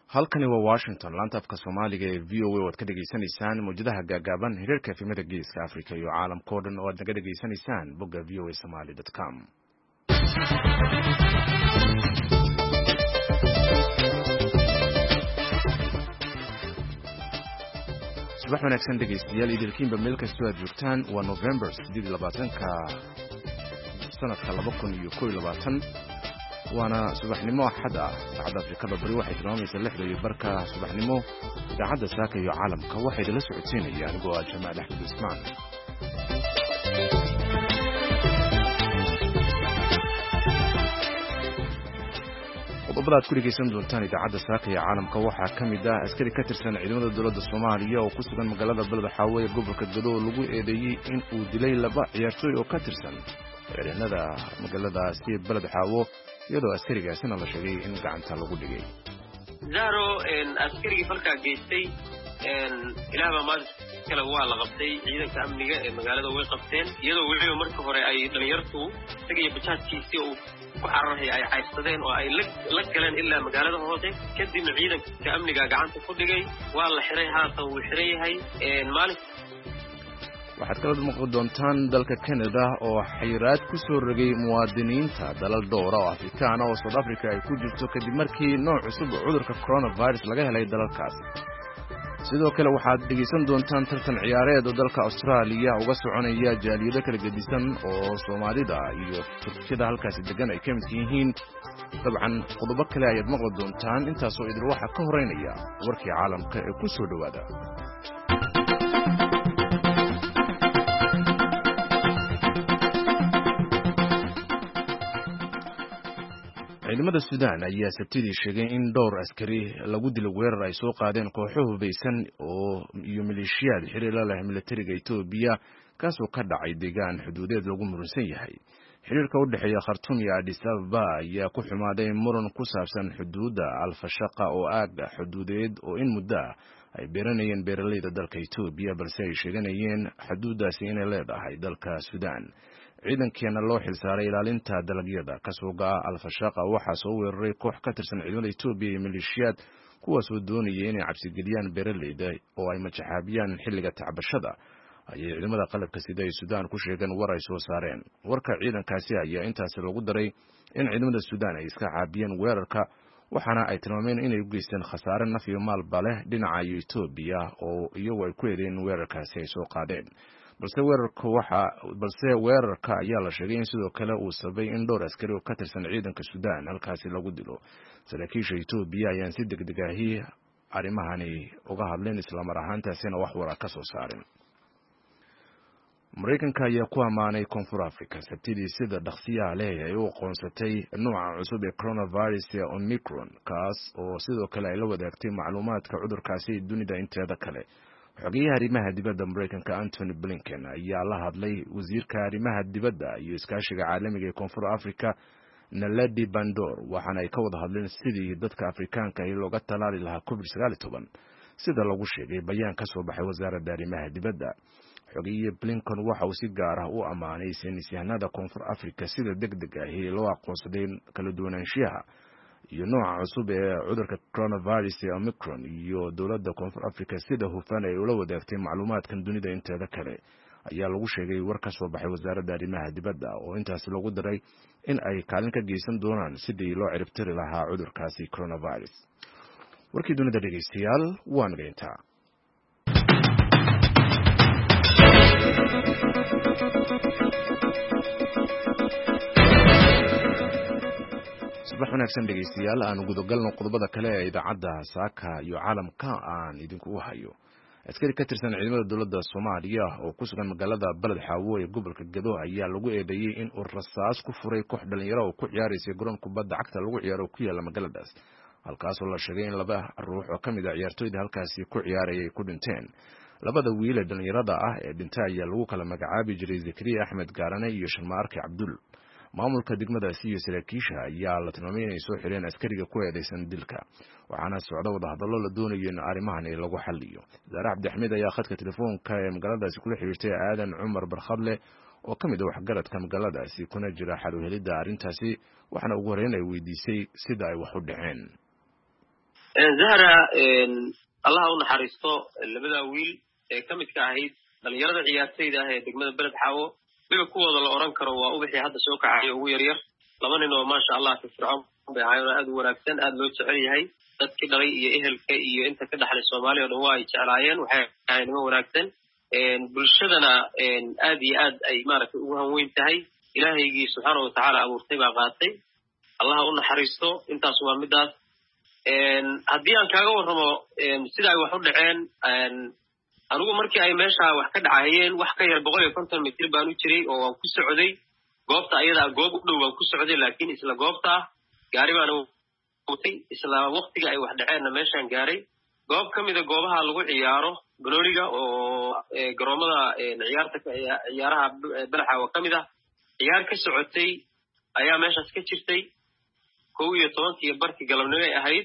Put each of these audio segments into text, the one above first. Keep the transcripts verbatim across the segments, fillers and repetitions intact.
halkani waa Washington laanta afka Soomaaliga ee V O A oo ka dhageysanaysaan muujadaha gaagaaban hirarka efemada geeska Afrika iyo caalamka oo dhan oo aad naga dhageysanaysaan bogga v o a somali dot com. subax wanaagsan dhegeystayaal idilkiinba meel kastoo aad joogtaan waa November siddeed iyo labaatanka sanadka laba kun iyo kow iyo labaatan waana subaxnimo axad ah saacadda Afrikada bari waxay tilmaamaysaa lixda iyo barka subaxnimo idaacadda saaka iyo caalamka waxay idinla socodsiinaya anigoo ah Jamaal Axmed Ismaan. qodobada aad ku dhegeysan doontaan idaacadda saaka iyo caalamka waxaa ka mid ah askari ka tirsan ciidamada dowladda Soomaaliya oo ku sugan magaalada Beledxaawo ee gobolka Gado oo lagu eedeeyay in uu dilay laba ciyaartooy oo ka tirsan ciidanada magaaladaasi Beledxaawo iyadoo askarigaasina la sheegay in gacanta lagu dhigay. zaro en askari falka geystay en ilaaba maad kala waa la qabtay ciidanka amniga ee magaalada way qabteen iyadoo wixii markii hore ay dhalinyartu tagay bajaajkiisi oo ku xarahay ay caybsadeen oo ay la galeen ilaa magaalada hoose kadib ciidanka amniga gacanta ku dhigay waa la xiray haatan uu xiray yahay en maalin waxaad kala maqli doontaan dalka Canada oo xayiraad ku soo rogay muwaadiniinta dalal dhowr ah oo Afrikaan oo South Africa ay ku jirto kadib markii nooc cusub oo cudurka coronavirus laga helay dalalkaas. sidoo kale waxaad dhegeysan doontaan tartan ciyaareed oo dalka Australia uga soconaya jaaliyado kala gedisan oo Soomaalida iyo Turkida halkaas degan ay ka mid yihiin. dabcan qodobo kale ayaad maqli doontaan intaas oo idil waxa ka horeynaya warkii caalamka ee ku soo dhawaada. ciidamada Suudaan ayaa sabtidii sheegay in dhowr askari lagu dilay weerar ay soo qaadeen kooxo hubeysan oo iyo maleeshiyaad xiriir la leh militariga Itoobiya kaasoo ka dhacay deegaan xuduudeed lagu muransan yahay. xiriirka u dhaxeeya Khartoum iyo Addis Ababa ayaa ku xumaaday muran ku saabsan xuduudda Al-Fashaqa oo aag xuduudeed oo in muddo ay beeranayeen beeraleyda dalka Itoobiya balse ay sheeganayeen xuduuddaasi inay leedahay dalka Suudaan. ciidankeena loo xilsaaray ilaalinta dalagyada kasoo go'a Al-Fashaqa waxaa soo weeraray koox ka tirsan ciidamada Itoobiya iyo maleeshiyaad kuwaasoo doonayay inay cabsi geliyaan beeraleyda oo ay majaxaabiyaan xilliga tacbashada ayay ciidamada qalabka sida ee Suudaan ku sheegeen war ay soo saareen. warka ciidankaasi ayaa intaas lagu daray in ciidamada Suudaan ay iska caabiyeen weerarka waxaana ay tilmaameen inay u geysteen khasaare naf iyo maalba leh dhinaca Itoobiya oo iyagu ay ku eedeen weerarkaasi ay soo qaadeen. balse weerarka waxa balse weerarka ayaa la sheegay in sidoo kale uu sabay in dhowr askari oo ka tirsan ciidanka Suudaan halkaasi lagu dilo. saraakiisha Itoobiya ayaan si degdeg ah arrimahani uga hadleen isla mar ahaantaasina wax wara ka soo saareen. Mareykanka ayaa ku amaanay Koonfur Afrika sabtidii sida dhaqsiyaha leh ay u qoonsatay nooca cusub ee coronavirus ee Omicron kaas oo sidoo kale ay la wadaagtay macluumaadka cudurkaasi dunida inteeda kale. xogeyaha arrimaha dibadda Mareykanka Anthony Blinken ayaa la hadlay wasiirka arrimaha dibadda iyo iskaashiga caalamiga ee Koonfur Afrika Naledi Pandor waxaana ay ka wada hadleen sidii dadka Afrikaanka ah looga talaali lahaa covid sagaal iyo toban sida lagu sheegay bayaan ka soo baxay wasaaradda arrimaha dibadda. xogeyaha Blinken waxa uu si gaar ah u amaanay saynisyahanada Koonfur Afrika sida degdeg ah ee loo aqoonsaday kala duwanaanshiyaha iyo nooca cusub ee cudurka coronavirus ee Omicron iyo dowladda Koonfur Afrika sida hufan ay ula wadaagtay macluumaadkan dunida inteeda kale ayaa lagu sheegay war ka soo baxay wasaaradda arrimaha dibadda oo intaas lagu daray in ay kaalin ka geysan doonaan sidii loo ciribtiri lahaa cudurkaasi coronavirus. warkii dunida dhegeystayaal waan geyntaa. subax wanaagsan dhegeystayaal aan gudagalno qodobada kale ee idaacadda saaka iyo caalamka aan idinku hayo. askari ka tirsan ciidamada dowladda Soomaaliya oo ku sugan magaalada Beledxaawo ee gobolka Gado ayaa lagu eedeeyay in uu rasaas ku furay koox dhalinyaro oo ku ciyaaraysa garoon kubadda cagta lagu ciyaaro ku yaala magaaladaas halkaas oo la sheegay in laba ruux oo kamid ah ciyaartooyda halkaasi ku ciyaarayay ku dhinteen. labada wiil ee dhalinyarada ah ee dhintay ayaa lagu kala magacaabi jiray Zakariya Axmed Gaarane iyo Sharmaarke Cabdul. maamulka degmadaasi iyo saraakiisha ayaa la tilmaamay inay soo xireen askariga ku eedeysan dilka waxaana socda wada hadallo la doonayo in arrimahan lagu xalliyo. Zaare Cabdi Axmed ayaa khadka telefoonka ee magaaladaasi kula xiriirtay Aadan Cumar Barkhadle oo ka mid ah waxgaradka magaaladaasi kuna jira xal u helidda arrintaasi waxaana ugu horeyn ay weydiisay sida ay wax u dhaceen. zahra allah u naxariisto labada wiil ee ka midka ahayd dhalinyarada ciyaartayda ah ee degmada Beled Xaawo wixii kuwada la oran karo waa ubixi hadda soo kacay ugu yar yar laba nin oo maasha Allah ka fircoon bay ahaayeen aad u wanaagsan aad loo jecel yahay dadkii dhalay iyo ehelka iyo inta ka dhaxlay Soomaaliya oo waa ay jeclaayeen waxay ahaayeen wanaagsan een bulshadana een aad iyo aad ay maaragtay ugu hanweyn tahay ilaahaygi subhanahu wa ta'ala abuurtay baa qaatay allah u naxariisto intaas waa midaas een hadii aan kaaga warramo een sida ay wax u dhaceen een anigu markii ay meesha wax ka dhacayeen wax ka yar boqol iyo konton mitir baan u jiray oo waan ku socday goobta ayada goob u dhow waan ku socday laakiin isla goobta gaari baan watay isla waqtiga ay wax dhaceen meeshaan gaaray goob kamid ah goobaha lagu ciyaaro banooniga oo garoomada ciyaarta ciyaaraha Beled Xaawo kamid ah ciyaar ka socotay ayaa meeshaas ka jirtay kow iyo tobankii barkii galabnimo ay ahayd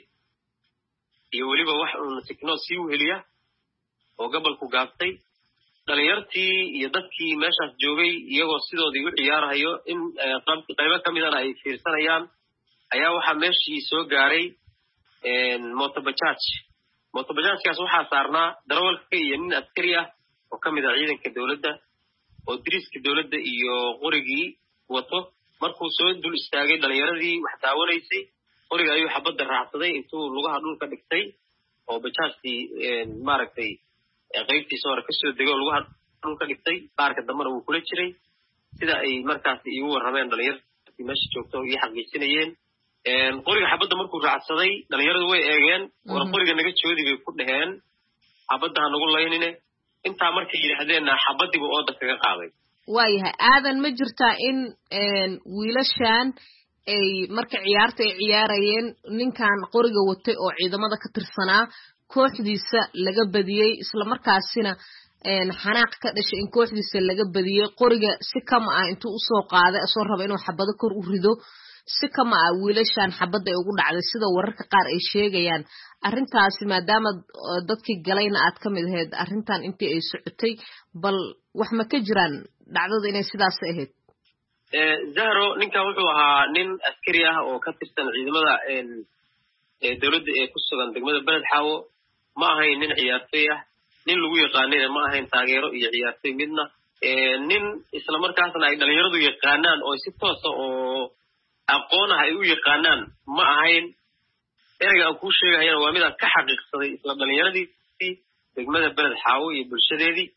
iyo waliba wax uu tiknool si u heliya oo gobolku gaabtay dhalinyartii iyo dadkii meeshaas joogay iyagoo sidoodii u ciyaarayo in qaybo kamidana ay fiirsanayaan ayaa waxa meeshii soo gaaray een motobajaaj motobajaajkaas waxa saarnaa darawalka iyo nin askari ah oo kamid ah ciidanka dawladda oo diriiska dawladda iyo qorigii wato markuu soo dul istaagay dhalinyaradii wax daawanaysay qoriga ayuu xabadda raacsaday intuu lugaha dhulka dhigtay oo bajaajtii een maaragtay qaybtiisa hore ka soo degay lugaha dhulka dhigtay qaarka dambana wuu kula jiray sida ay markaas igu warrameen dhalinyartii meesha joogto iyo xaqiisinayeen een qoriga xabadda markuu raacsaday dhalinyaradu way eegeen war qoriga naga joodi bay ku dhaheen xabadda nagu laynine inta markay yiraahdeen xabadiiba oo dadka ka qaaday waayahay aadan ma jirtaa in een wiilashan ay marka ciyaarta ay ciyaarayeen ninkan qoriga watay oo ciidamada ka tirsanaa kooxdiisa laga badiyay isla markaasina een xanaaq ka dhashay in kooxdiisa laga badiyay qoriga si kama ah intuu u soo qaaday soo raba inuu xabado kor u rido si kama ah wiilashan xabada ay ugu dhacday sida wararka qaar ay sheegayaan arrintaasi maadaama dadkii galayna aad ka mid ahayd arrintan intii ay socotay bal wax ma ka jiraan dhacdada inay sidaas ahayd ee zahro ninka wuxuu ahaa nin askari ah oo ka tirsan ciidamada een ee dawladda ee ku sugan degmada Beled Xaawo ma ahayn nin ciyaartay ah nin lagu yaqaanay ma ahayn taageero iyo ciyaartay midna ee nin isla markaasna ay dhalinyaradu yaqaanaan oo si toos ah oo aqoon ah ay u yaqaanaan ma ahayn erayga aan ku sheegayna waa mid aan ka xaqiiqsaday isla dhalinyaradii degmada Beled Xaawo iyo bulshadeedii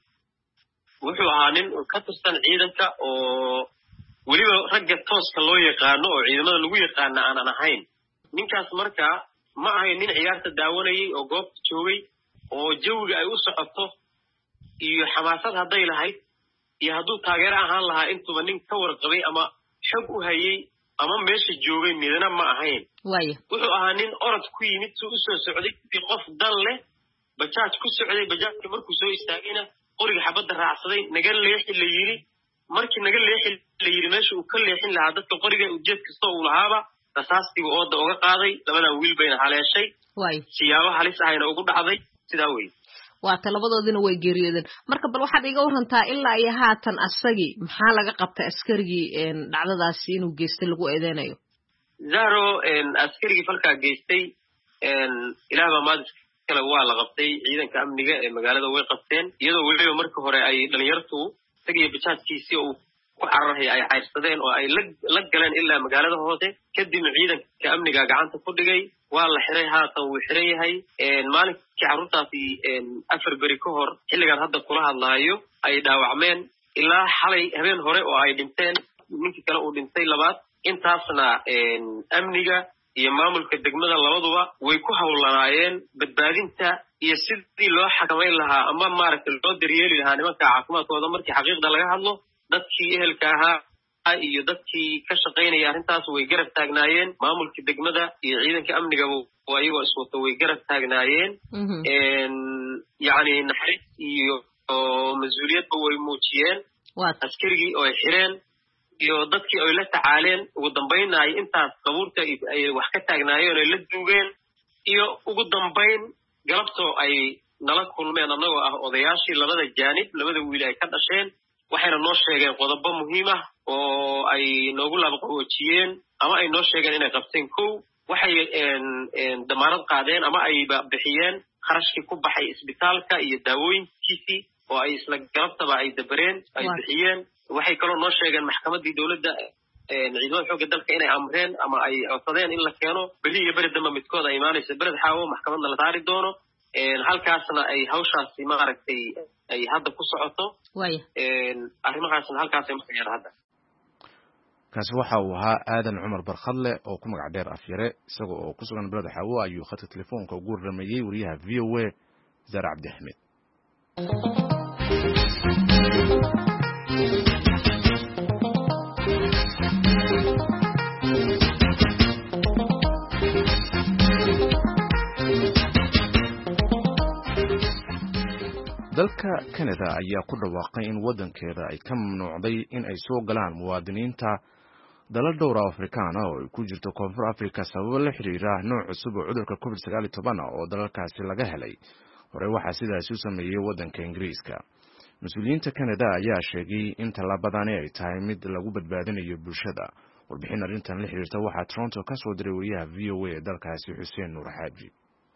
wuxuu ahaa nin ka tirsan ciidanka oo waliba ragga tooska loo yaqaano oo ciidamada lagu yaqaana aan ahayn ninkaas marka ma ahayn nin ciyaarta daawanayay oo goobta joogay oo jawiga ay u socoto iyo xamaasad haday lahayd iyo hadduu taageero ahaan lahaa intuba nin ka warqabay ama xog u hayay ama meesha joogay midna ma ahayn waaya wuxuu ahaa nin orod ku yimid soo u soo socday qof dan leh bajaaj ku socday bajaajka markuu soo istaagayna qoriga xabadda raacsaday naga leexi la yiri markii naga leexi la yiri meesha uu ka leexin lahaa dadka qoriga ujeed kasta uu lahaaba rasaastiga oo uga qaaday labada wiil bayna haleeshay way siyaabo halis ahayna ugu dhacday sidaa way waa talabadoodina way geeriyoodeen marka bal waxaad iga warantaa ilaa iyo haatan asagii maxaa laga qabtay askarigii een dhacdadaasi inuu geystay lagu eedeynayo zahro een askarigii falka geystay een ilaaba maad kala waa la qabtay ciidanka amniga ee magaalada way qabteen iyadoo waliba markii hore ay dhalinyartu tagiyo bajaajkiisii oo ku cararhay ay cayrsadeen oo ay la galeen ilaa magaalada hoose kadib ciidanka amniga gacanta ku dhigay waa la xiray haatan wuu xiran yahay een maalinkii carruurtaasi een afar beri ka hor xilligan hadda kula hadlaayo ay dhaawacmeen ilaa xalay habeen hore oo ay dhinteen ninkii kale uu dhintay labaad intaasna een amniga iyo maamulka degmada labaduba way ku hawlanaayeen badbaadinta iyo sidii loo xakameyn lahaa ama maaragtay loo daryeeli lahaa nimanka caafimaadkooda markii xaqiiqda laga hadlo dadkii ehelka ahaa iyo dadkii ka shaqaynaya arrintaas way garab taagnaayeen maamulka degmada iyo ciidanka amniga waa iyagoo iswato way garab taagnaayeen een yacni naxariis iyo mas-uuliyadba way muujiyeen askarigii oo ay xireen iyo dadkii ay la tacaaleen ugu dambaynna ay intaas qabuurta ay wax ka taagnaayeen ay la duugeen iyo ugu dambayn galabtoo ay nala kulmeen annagoo ah odayaashii labada jaanib labada wiil ay ka dhasheen waxayna noo sheegeen qodobo muhiim ah oo ay noogu laabaqaboojiyeen ama ay noo sheegeen inay qabteen kow waxay damaanad qaadeen ama ay bixiyeen kharashkii ku baxay isbitaalka iyo daawooyinkiisii oo ay isla galabtaba ay dabareen ay bixiyeen waxay kaloo noo sheegeen maxkamaddii dowladda ciidamada xoogga dalka inay amreen ama ay codsadeen in la keeno beri iyo beri dambe midkood ay imaanayso bered xaawo maxkamadna la saari doono halkaasna ay hawshaasi maaragtay ay hadda ku socoto arrimahaasna halkaasay markayaan hadda kaasi waxa uu ahaa aadan cumar barkhadle oo ku magac dheer afyare isaga oo ku sugan bered xaawo ayuu khadka telefoonka ugu warramayey wariyaha v o a zaare cabdi axmed dalka Canada ayaa ku dhawaaqay in wadankeeda ay ka mamnuucday in ay soo galaan muwaadiniinta dalal dhowr ah Afrikaan ah oo ku jirto Koonfur Afrika sabab la xiriira nooc cusub oo cudurka covid sagaal iyo toban oo dalalkaasi laga helay hore waxa sidaas u sameeyay wadanka Ingiriiska mas'uuliyiinta Canada ayaa sheegay in talaabadani ay tahay mid lagu badbaadinayo bulshada warbixin arrintan la xiriirta waxa Toronto ka soo diray wariyaha V O A dalkaasi Xuseen Nuur Xaaji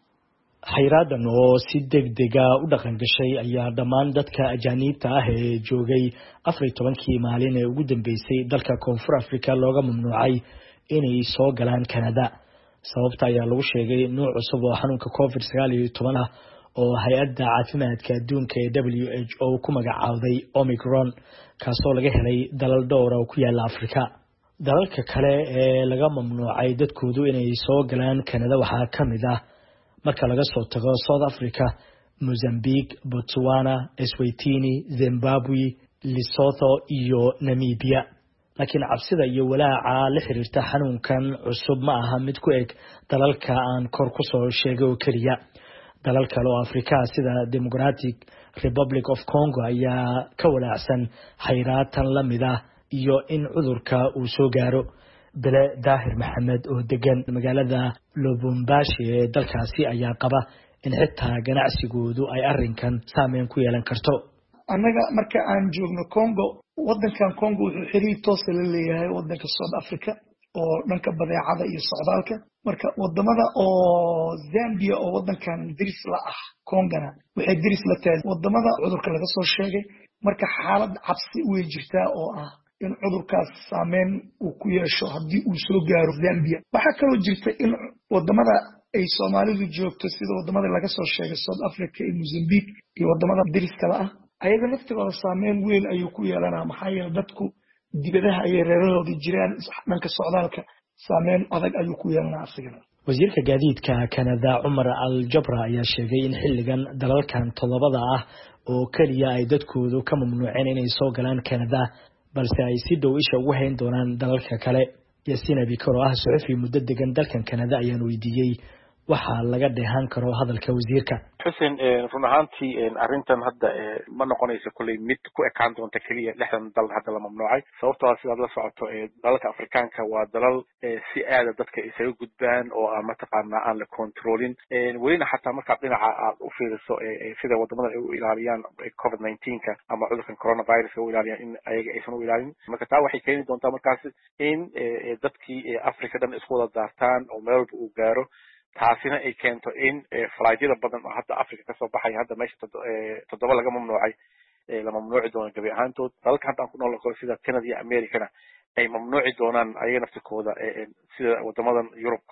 xayiraadan oo si degdega u dhaqan gashay ayaa dhammaan dadka ajaaniibta ah ee joogay afar iyo tobankii maalin ee ugu dambeysay dalka Koonfur Afrika looga mamnuucay inay soo galaan Canada sababta ayaa lagu sheegay nooc cusub oo xanuunka covid sagaal iyo toban ah oo hay'adda caafimaadka adduunka ee W H O ku magacaawday Omicron kaasoo laga helay dalal dhowr oo ku yaala Afrika dalalka kale ee laga mamnuucay dadkoodu inay soo galaan Canada waxaa ka mid ah marka laga soo tago South Africa, Mozambique, Botswana, Eswatini, Zimbabwe, Lesotho iyo Namibia. Laakiin cabsida iyo walaaca la xiriirta xanuunkan cusub ma aha mid ku eg dalalka aan kor ku soo sheegay oo kaliya. Dalal kale oo Afrika sida Democratic Republic of Congo ayaa ka walaacsan xayiraatan la mid ah iyo in cudurka uu soo gaaro. bele daahir maxamed oo degan magaalada Lubumbashi ee dalkaasi ayaa qaba in xitaa ganacsigoodu ay arrinkan saameyn ku yeelan karto annaga marka aan joogno Congo wadankan Congo wuxuu xiriir toos la leeyahay wadanka South Africa oo dhanka badeecada iyo socdaalka marka wadamada oo Zambia oo wadankan diris la ah Congona waxay diris la tahay wadamada cudurka laga soo sheegay marka xaalad cabsi way jirtaa oo ah in cudurkaas saameyn uu ku yeesho haddii uu soo gaaro Zambia waxaa kaloo jirta in wadamada ay Soomaalidu joogto sida wadamada laga soo sheegay South Africa iyo Mozambique iyo wadamada dariska ah ayaga laftigooda saameyn weyn ayuu ku yeelanaa maxaa yeelay dadku dibadaha ay reerahooda jiraan dhanka socdaalka saameyn adag ayuu ku yeelanaa asigana wasiirka gaadiidka Canada Umar Al-Jabra ayaa sheegay in xilligan dalalkan todobada ah oo kaliya ay dadkoodu ka mamnuuceen inay soo galaan Canada balse ay si dhow isha ugu hayn doonaan dalalka kale Yasin Abikar oo ah suxufi muddo degan dalkan Canada ayaan weydiiyay waxa laga dheehan karo hadalka wasiirka Xuseen run ahaantii arrintan hadda ma noqonayso kulay mid ku ekaan doonta kaliya lixdan dal hadda la mamnuucay sababtoo ah sidaad la socoto dalalka Afrikaanka waa dalal si aad dadka isaga gudbaan oo aan mataqaana aan la controlin wayna xataa marka dhinaca aad u fiiriso sida wadamada ay u ilaaliyaan covid nineteen ka ama cudurkan coronavirus oo ilaaliyaan in ayaga aysan u ilaalin marka taa waxay keeni doontaa markaas in dadkii Afrika dhan isku wada daartaan oo meel uu gaaro taasina ay keento in flightyada badan oo hadda Afrika ka soo baxay hadda meesha toddoba laga mamnuucay la mamnuuci doono gabi ahaantood dalka hadda ku nool kale sida Canada iyo Americana ay mamnuuci doonaan ayaga naftikooda sida wadamadan Europe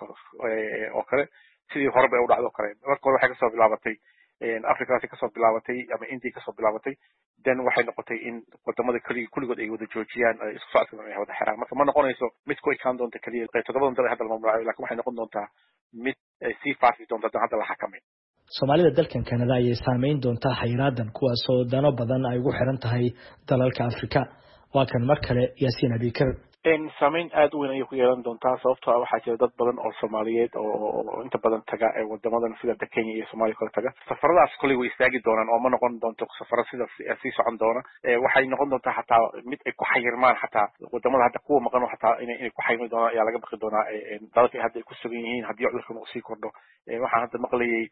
oo kale sidii horeba u dhacdo kale marka hore waxay ka soo bilaabatay Afrika ka soo bilaabatay ama India ka soo bilaabatay dan waxay noqotay in wadamada kaliya kulligood ay wada joojiyaan isku socodka ay wada xiraan marka ma noqonayso mid ku ekaan doonta kaliya toddobadan dal hadda la mamnuucay laakiin waxay noqon doontaa mid si faafi doonta hadda la xakamay Soomaalida dalkan Canada ayay saameyn doontaa xayiraadan kuwaas oo dano badan ay ugu xiran tahay dalalka Afrika waa kan mar kale Yasin Abikar in saameyn aad u weyn ay ku yeelan doontaa sababtoo ah waxaa jira dad badan oo Soomaaliyeed oo inta badan taga ee wadamadan sida Kenya iyo Soomaaliya kala taga safaradaas kulli way istaagi doonaan oo ma noqon doonto safar sida si socon doona waxay noqon doontaa xataa mid ay ku xayirmaan xataa wadamada hadda kuwa maqan xataa inay inay ku xayirmi doonaan ayaa laga baqi doonaa dalka hadda ay ku sugan yihiin haddii cudurkan uu sii kordho waxaan hadda maqlayay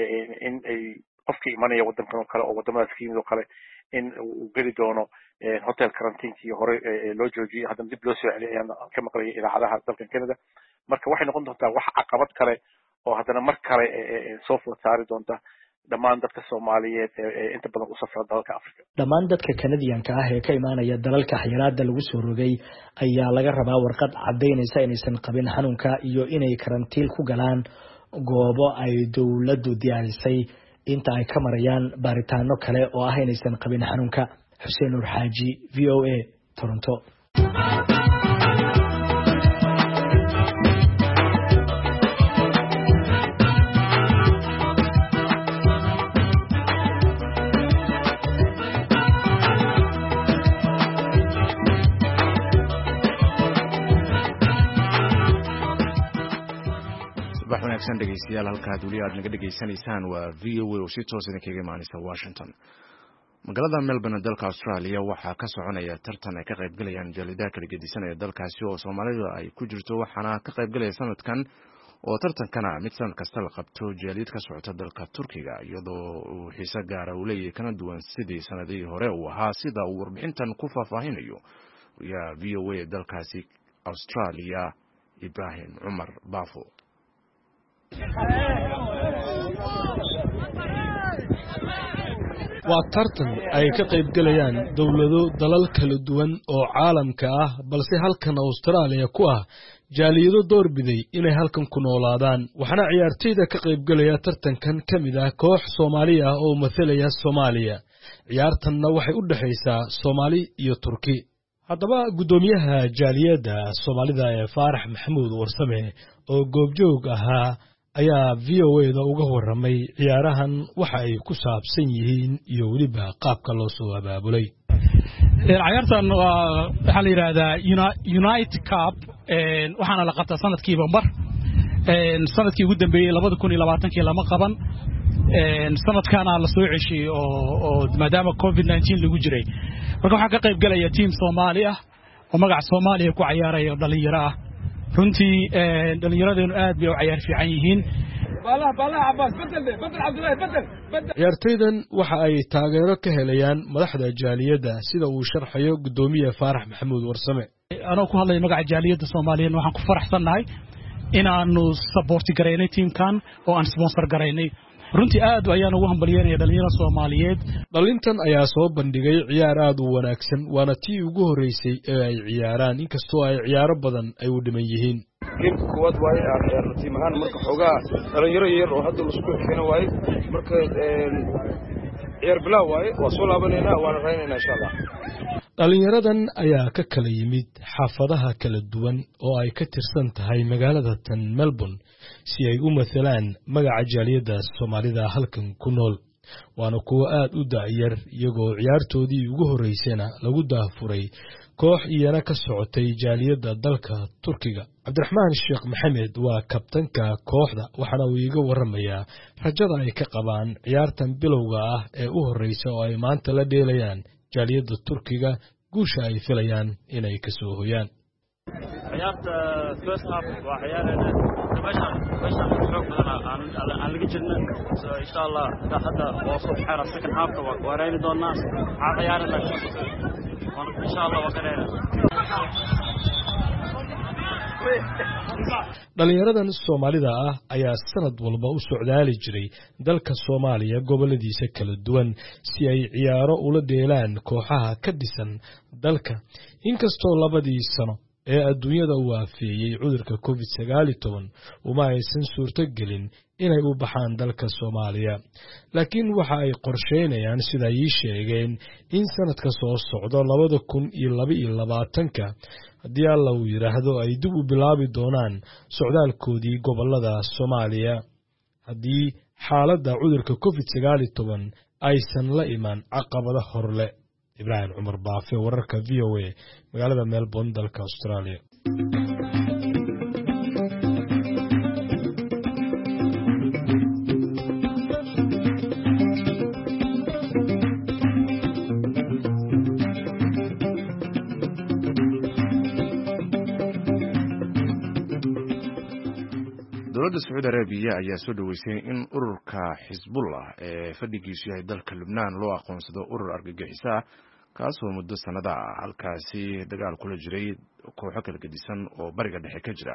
in ay qofkii imanaya wadankan kale oo wadamadaas ka yimid oo kale in uu geli doono hotel quarantine iyo hore loo joojiyay hadda dib loo soo celiyay ayaan ka maqlayay idaacadaha dalkan Canada marka waxay noqon doontaa wax caqabad kale oo haddana mar kale soo food saari doonta dhammaan dadka Soomaaliyeed ee inta badan u safra dalalka Afrika. Dhammaan dadka Kanadiyanka ah ee ka imaanaya dalalka xayiraadda lagu soo rogay ayaa laga rabaa warqad cadeynaysa inaysan qabin xanuunka iyo inay karantiil ku galaan goobo ay dawladdu diyaarisay inta ay ka marayaan baaritaano kale oo ah inaysan qabin xanuunka. Xuseen Nur Xaaji, V O A, Toronto. wanaagsan dhegeystayaal halkaad weli aad naga dhegeysanaysaan waa V O A oo si toos ah kaga imaanaysa Washington. magaalada Melbourne dalka Australia waxaa ka soconaya tartan ay ka qayb galayaan jaaliyadaha kala gedisan ee dalkaasi oo Soomaalida ay ku jirto, waxaana ka qayb galaya sanadkan oo tartankana mid sanad kasta la qabto jaaliyad ka socota dalka Turkiga, iyadoo uu xiiso gaara u leeyahay kana duwan sidii sanadihii hore uu ahaa, sida uu warbixintan ku faahfaahinayo ya V O A dalkaasi Australia Ibrahim Umar Bafo. waa tartan ay ka qayb galayaan dawlado dalal kala duwan oo caalamka ah, balse halkan Australia ku ah jaaliyado doorbiday inay halkan ku noolaadaan. waxaana ciyaartooyda ka qayb galaya tartankan kamid ah koox Soomaali ah oo mathalaya Soomaaliya. ciyaartanna waxay u dhaxaysaa Soomaali iyo Turki. haddaba gudoomiyaha jaaliyada Soomaalida ee Faarax Maxamuud Warsame oo goobjoog ahaa ayaa V O A da uga waramay ciyaarahan waxa ay ku saabsan yihiin iyo waliba qaabka loo soo abaabulay. ciyaartan waxa la yiraahdaa Unite Cup, waxaana la qabtaa sanadkiiba mar. sanadkii ugu dambeeyay laba kun iyo labaatan lama qaban. sanadkana la soo ceshay oo maadaama COVID nineteen lagu jiray. marka waxa ka qayb galaya team Soomaali ah oo magac Soomaaliya ku ciyaaraya dhalinyaro ah. runtii dhalinyaradeennu aad bay u ciyaar fiican yihiin. ciyaartooydan waxa ay taageero ka helayaan madaxda jaaliyadda sida uu sharxayo gudoomiye Faarax Maxamuud Warsame. anoo ku hadlay magaca jaaliyadda Soomaaliyeed waxaan ku faraxsanahay inaanu support gareynay teamkan oo aan sponsor gareynay. runtii aad ayaan ugu hambalyeynaya dhalinyarada Soomaaliyeed. dhalintan ayaa soo bandhigay ciyaar aad u wanaagsan, waana tii ugu horeysay ee ay ciyaaraan, inkastoo ay ciyaaro badan ay u dhiman yihiin. geemka koowaad waaye aan ciyaarno tiim ahaan, marka xoogaa dhalinyaro yar oo hadda la isku xigana waaye, marka ciyaar bilaa waaye, waa soo laabanaynaa, waana raynaynaa insha Allah. dhalinyaradan ayaa ka kala yimid xaafadaha kala duwan oo ay ka tirsan tahay magaalada tan Melbourne si ay u mathalaan magaca jaaliyadda Soomaalida halkan ku nool. waana kuwa aad u daayar, iyagoo ciyaartoodii ugu horeysayna lagu daafuray koox iyana ka socotay jaaliyadda dalka Turkiga. Cabdiraxmaan Sheekh Maxamed waa kabtanka kooxda, waxaana uu iga waramayaa rajada ay ka qabaan ciyaartan bilowga ah ee u horeysa oo ay maanta la dheelayaan jaaliyadda Turkiga, guusha ay filayaan inay ka soo hoyaan. ciyaarta first half waa ciyaarayna meesha meesha xoog badan aan aan laga jirnay, so insha Allah hadda waa soo xira second half waa wareeyni doonaa aan ciyaarana insha Allah waa kareena. dhalinyaradan Soomaalida ah ayaa sanad walba u socdaali jiray dalka Soomaaliya goboladiisa kala duwan si ay ciyaaro ula dheelaan kooxaha ka dhisan dalka, inkastoo labadii sano ee adduunyada uu aafeeyay cudurka COVID sagaal iyo toban uma aysan suurto gelin inay u baxaan dalka Soomaaliya. laakiin waxa ay qorsheynayaan sida ay sheegeen in sanadka soo socdo laba kun iyo laba iyo labaatan haddii alla uu yiraahdo ay dib u bilaabi doonaan socdaalkoodii gobolada Soomaaliya haddii xaaladda cudurka COVID sagaal iyo toban aysan la iman caqabado horle. Ibrahim Umar Baafe, wararka V O A, magaalada Melbourne, dalka Australia. dowladda Sacuudi Arabiya ayaa soo dhaweysay in ururka Xisbullah ee fadhigiisu yahay dalka Lubnaan loo aqoonsado urur argagixiso kaasoo muddo sanada halkaasi dagaal kula jiray kooxo kala gedisan oo bariga dhexe ka jira.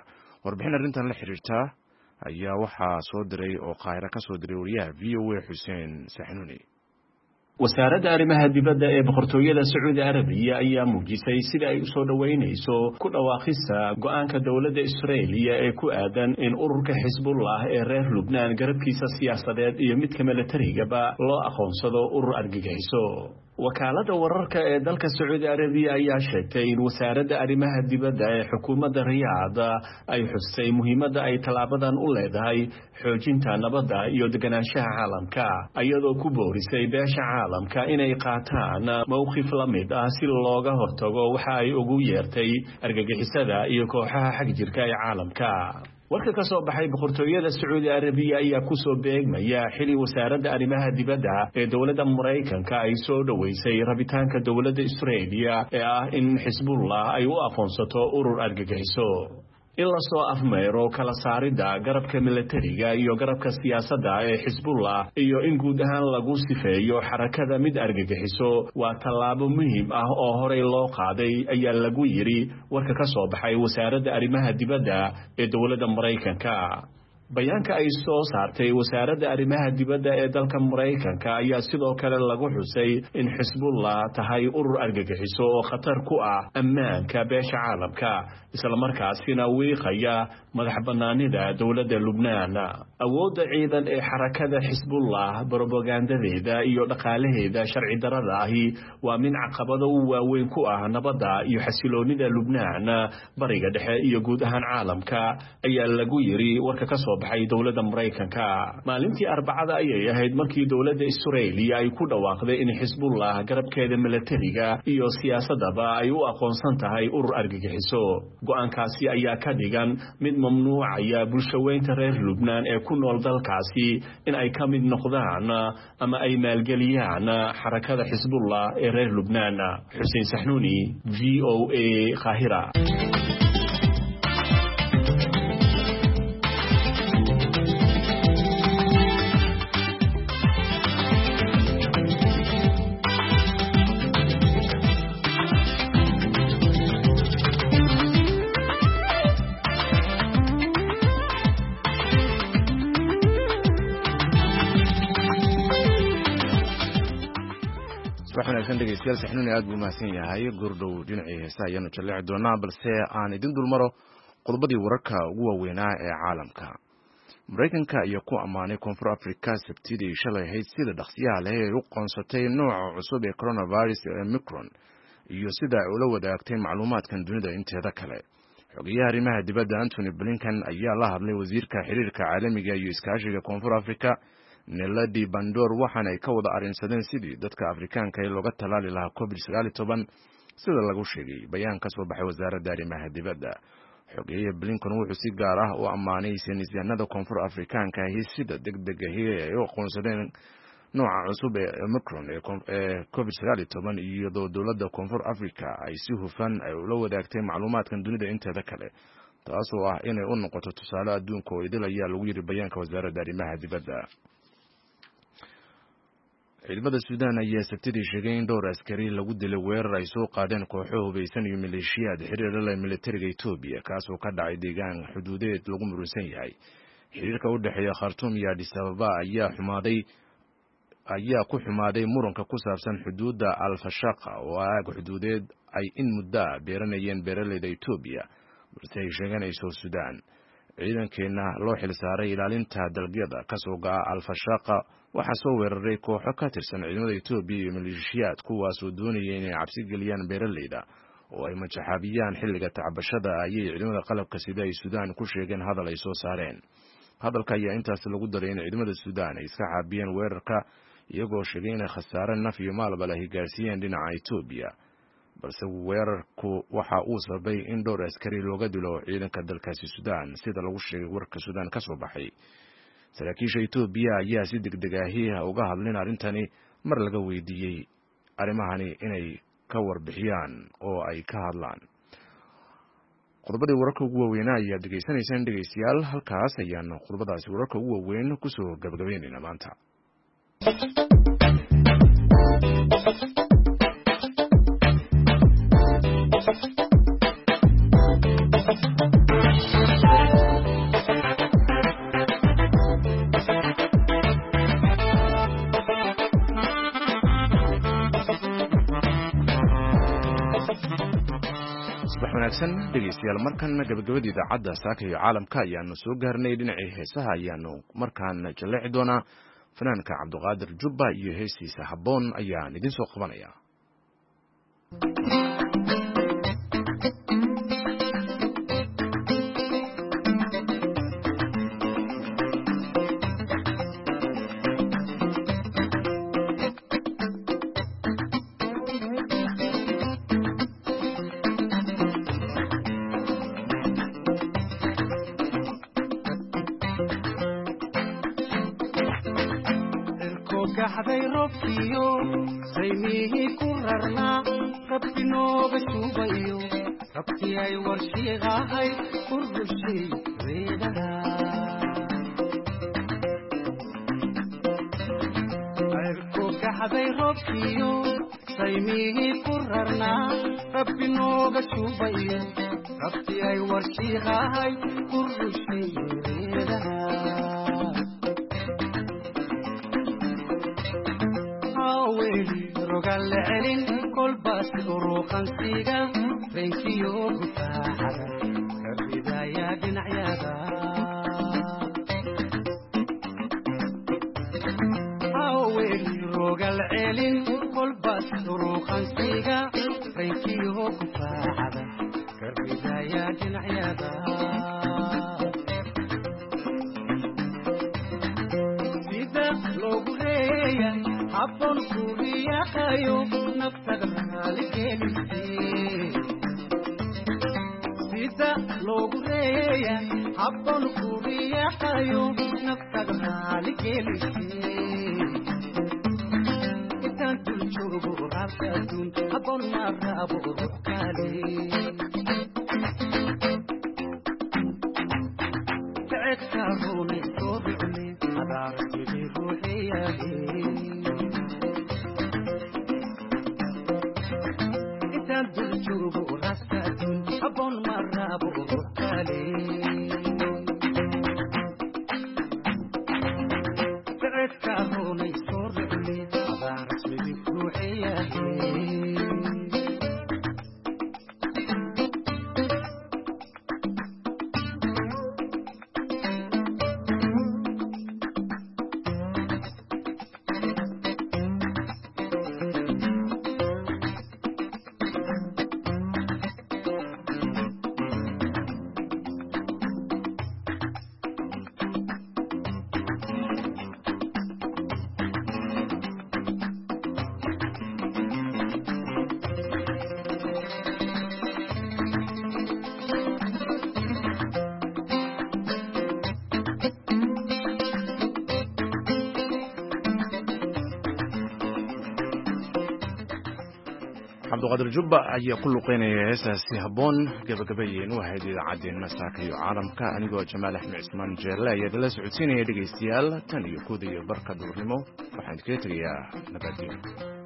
warbixin arrintan la xiriirta ayaa waxaa soo diray oo qaahira ka soo diray wariyaha v o a Xuseen Saxnuuni. wasaaradda arrimaha dibadda ee boqortooyada Sacuudi Arabiya ayaa muujisay sida ay u soo dhaweynayso ku dhawaaqista go'aanka dawladda Israa'iiliya ee ku aadan in ururka Xisbullah ee reer Lubnaan garabkiisa siyaasadeed iyo midka milatarigaba loo aqoonsado urur argagixiso. wakaaladda wararka ee dalka Sacuudi Arabiya ayaa sheegtay in wasaaradda arrimaha dibadda ee xukuumadda Riyaad ay xusay muhiimadda ay talaabadan u leedahay xoojinta nabadda iyo deganaanshaha caalamka iyadoo ku boorisay beesha caalamka inay qaataan mowqif la mid ah si looga hortago waxa ay ugu yeertay argagixisada iyo kooxaha xagjirka ee caalamka. warka ka soo baxay boqortooyada Sacuudi Arabiya ayaa ku soo beegmaya xili wasaaradda arrimaha dibadda ee dawladda Mareykanka ay soo dhaweysay rabitaanka dawladda Israa'iiliya ee ah in Xisbullah ay u aqoonsato urur argagixiso. in la soo afmeero kala saaridda garabka milatariga iyo garabka siyaasadda ee Xisbullah iyo in guud ahaan lagu sifeeyo xarakada mid argagixiso waa tallaabo muhiim ah oo horey loo qaaday ayaa lagu yiri warka ka soo baxay wasaaradda arrimaha dibadda ee dawladda Mareykanka. bayaanka ay soo saartay wasaaradda arrimaha dibadda ee dalka Mareykanka ayaa sidoo kale lagu xusay in Xisbullah tahay urur argagixiso oo khatar ku ah ammaanka beesha caalamka isla markaasina wiiqaya madax banaanida dawladda Lubnaan. awoodda ciidan ee xarakada Xisbullah propagandadeeda iyo dhaqaalaheeda sharci darrada ahi waa min caqabado u waaweyn ku ah nabadda iyo xasiloonida Lubnaan bariga dhexe iyo guud ahaan caalamka ayaa lagu yiri warka ka soo baxay dawladda Mareykanka. maalintii Arbacada ayay ahayd markii dawladda Israa'iiliya ay ku dhawaaqday in Xisbullah garabkeeda milatariga iyo siyaasadaba ay u aqoonsan tahay urur argagixiso. go'aankaasi ayaa ka dhigan mid mamnuucaya bulshaweynta reer Lubnaan ee ku nool dalkaasi in ay ka mid noqdaan ama ay maalgeliyaan xarakada Xisbullah ee reer Lubnaan. Xuseen Saxnuuni, V O A, Qaahira. waxaan dhegeystayaal Saxnuuni aad buu mahadsan yahay. gurdhow dhinacii heesa ayaanu jaleeci doonaa balse aan idin dulmaro qodobadii wararka ugu waaweynaa ee caalamka. Mareykanka iyo ku ammaanay Koonfur Afrika Sabtidii shalay ahayd sida dhaqsiyaha leh ee u qoonsatay nooca cusub ee coronavirus ee Omicron iyo sida ay ula wadaagtay macluumaadkan dunida inteeda kale. xogayaha arrimaha dibadda Anthony Blinken ayaa la hadlay wasiirka xiriirka caalamiga iyo iskaashiga Koonfur Afrika Neladi Pandor waxaana ay ka wada arrinsadeen sidii dadka Afrikaanka ee looga talaali lahaa covid sagaal iyo toban sida lagu sheegay bayaan ka soo baxay wasaaradda arrimaha dibadda. xogeyaha Blinken wuxuu si gaar ah u ammaanay saynisyahanada Koonfur Afrikaanka ah sida degdeg ah ay u aqoonsadeen nooca cusub ee Omicron ee covid sagaal iyo toban iyadoo dowladda Koonfur Afrika ay si hufan ay ula wadaagtay macluumaadkan dunida inteeda kale taasoo ah inay u noqoto tusaale adduunka oo idil ayaa lagu yiri bayaanka wasaaradda arrimaha dibadda. ciidamada Suudaan ayaa Sabtidii sheegay in dhowr askari lagu dilay weerar ay soo qaadeen kooxo hubeysan iyo maleeshiyaad xiriir la leh militariga Itoobiya kaasoo ka dhacay deegaan xuduudeed lagu muransan yahay. xiriirka u dhexeeya Khartoum iyo Addis Ababa ayaa xumaaday ayaa ku xumaaday muranka ku saabsan xuduudda Al-Fashaqa oo aag xuduudeed ay in muddo beeranayeen beeraleyda Itoobiya balse ay sheeganayso Suudaan. ciidankeena loo xilsaaray ilaalinta dalgyada kasoo go'a Al-Fashaqa waxaa soo weeraray kooxo ka tirsan ciidamada Itoobiya iyo maleeshiyaad kuwaas oo doonayay inay cabsi geliyaan beeraleyda oo ay majaxaabiyaan xilliga tacbashada ayay ciidamada qalabka sida ay Suudaan ku sheegeen hadal ay soo saareen. hadalka ayaa intaas lagu daray in ciidamada Suudaan ay iska caabiyeen weerarka iyagoo sheegay inay khasaare naf iyo maalba la gaarsiiyeen dhinaca Itoobiya balse weerarku waxa uu sababay in dhowr askari looga dilo ciidanka dalkaasi Suudaan sida lagu sheegay warka Suudaan ka soo baxay. saraakiisha Itoobiya ayaa si degdeg ah uga hadleen arrintani mar laga weydiiyay arrimahani inay ka warbixiyaan oo ay ka hadlaan. qodobadii wararka ugu waaweynaa ayaa degeysanaysaan dhegeystayaal halkaas ayaan qodobadaasi wararka ugu waaweyn ku soo gabagabeynayna maanta. Thank you. subax wanaagsan dhegeystayaal markan gabagabada idaacadda saaka iyo caalamka ayaanu soo gaarnay dhinacii heesaha ayaanu markaan jaleeci doonaa fanaanka cabdiqaadir jubba iyo heesiisa habboon ayaan idin soo qabanaya gaxday robkiyo saymihi ku rarna rabbi nooga shubayo rabbi ay warshiiqahay kurushay reedaha ayko gaxday robkiyo saymihi ku rarna rabbi nooga shubayo rabbi ay warshiiqahay kurushay reedaha rogal celin kolbaas uruqan siga renkiyo gutaaxada kabidaya dhinacyada awel rogal celin kolbaas uruqan siga renkiyo gutaaxada kabidaya dhinacyada sida loogu leeyahay habboon kuriyaqayo naftada raaligelise sida loogu leeyahay habboon kuriyaqayo naftada raaligelise intaan dul joogo raabka adduun habboon ma raabo ruux kale sacedka ruunay soo rucne adaarasidi ruuxiyahe Jugo raskatun abon marabu kale Sa'adka honay sorri adar sidi ruuxiyahe cabdiqaadir jubba ayaa ku luqeynaya heesaasi habboon gabagabayeen u ahayd idaacaddeenna saaka iyo caalamka anigoo jamaal axmed cismaan jeelle ayaa idinla socodsiinaya dhegaystayaal tan iyo kooda iyo barka duurnimo waxaan idinkaga tegayaa nabadgelyo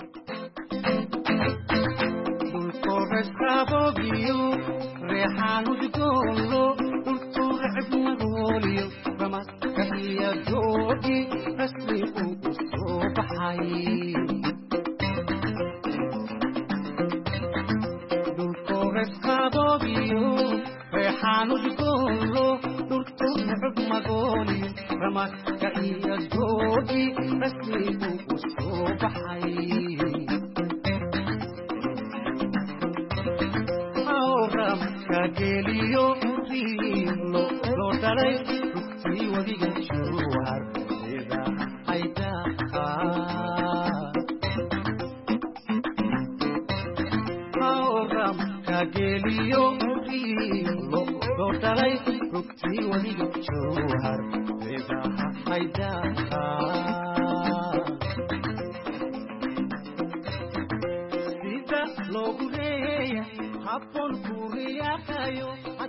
dulkoorasqabogiyo reexaan udgoonlo dultuuracibmagooliyo ramaska iyo joogi rasmi uu u soo baxay Qabogiyo reexaan udgoonlo dultuuracib magooliyo ramaska iyo joogi rasmi uu u soo baxay awramka geliyo riilo loo dhalay rugtii wadiga shuwar sida haydaha geliyo riilo loo dhalay rugtii wadiga jowhar reedaha haydaha sida loogu leeyahay habboon kuriyaqayo